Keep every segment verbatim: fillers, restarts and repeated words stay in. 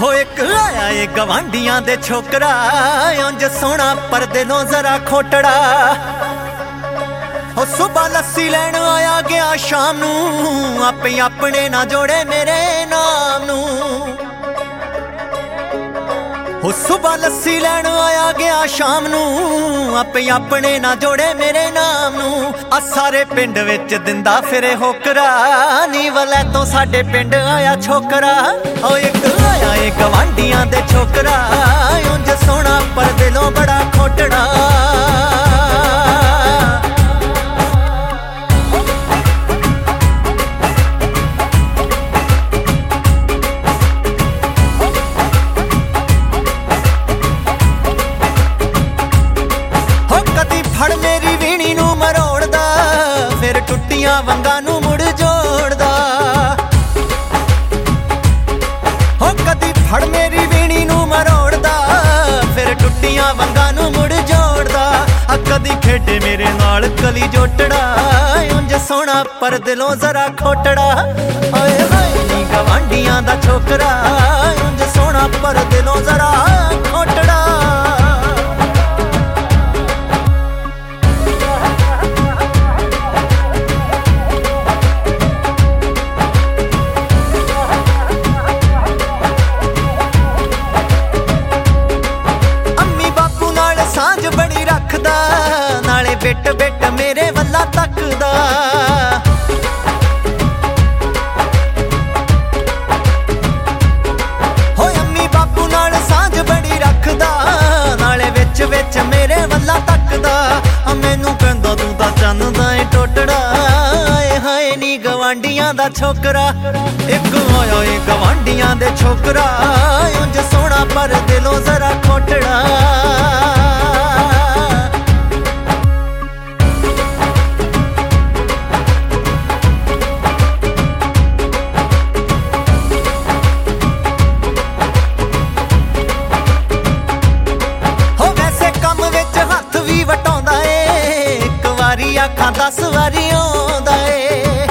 हो एक आया ये गवांडियां दे छोकरा उंज सोना पर दिलों जरा खोटड़ा। हो सुबह लस्सी लैन आया गया शाम नू आपे अपने ना जोड़े मेरे नाम नू। हो सुबह लस्सी लैन आया गया शाम नू आपे अपने ना जोड़े मेरे नाम नू। आ सारे पिंड विच दिंदा फिरे होकरा नी वलै तो साडे पिंड आया छोकरा। ओ एक आया ये गवांडियां दे छोकरा उंज सोना पर दिलों बड़ा खोटड़ा। फड़ मेरी वीणी नू मरोड़दा फिर टुट्टियां वंगां नू मुड़ जोड़दा। हो कदी फड़ मेरी वीणी नू मरोड़दा फिर टुट्टियां वंगां नू मुड़ जोड़दा। आ कदी खेडे मेरे नाल कली जोटड़ा उंज सोना पर दिलों जरा खोटड़ा। ओए होए नी गवांडियां दा छोकरा उंज सोना पर दिलों जरा खोटड़ा। सांझ बड़ी रखदा नाले बिट बिट मेरे वल्ला तकदा। हो अम्मी बापू नाल सांझ बड़ी रखदा नाले विच विच मेरे वल्ला तकदा। मैनू कहंदा तू तां चन्न दा ए टोटड़ा। आए हाय नी गवांडियां दा छोकरा एक आया ए गवांडियां दे छोकरा उंज सोना पर दिलों जरा खोटड़ा। आखां दस वारी आउंदा ए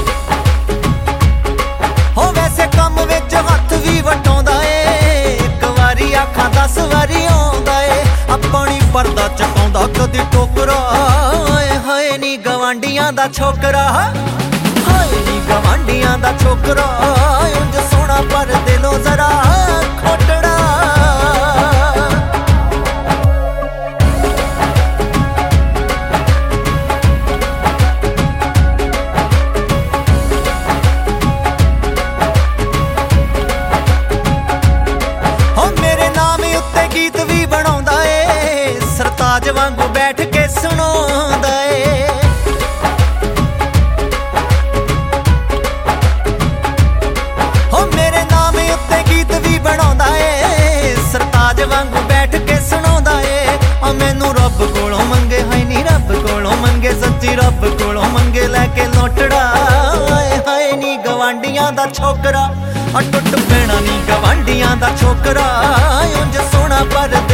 हो वैसे कम विच हत्थ भी वटाउंदा ए एक वारी आखां दस वारी आउंदा ए। अपनी परदा चकाउंदा कदी टोकरा। हाय हाय नी गवांडियां दा छोकरा हाय नी गवांडियां दा छोकरा उंज सोना पर दिलों जरा खोटड़ा। गीत भी बनाउंदा ए सरताज वांगू बैठ के सुनाउंदा ए। हो मेरे नाम उत्ते गीत भी बनाउंदा ए सरताज वांगू बैठ के सुनाउंदा ए। आ मैनू रब कोलों मंगे हाय नी रब कोलों मंगे सच्ची रब कोलों मंगे लैके लोटड़ा। हाय हाय नी गवांडियां दा छोकरा टुट पैना नी गवांडियां दा छोकरा उंज सोना पर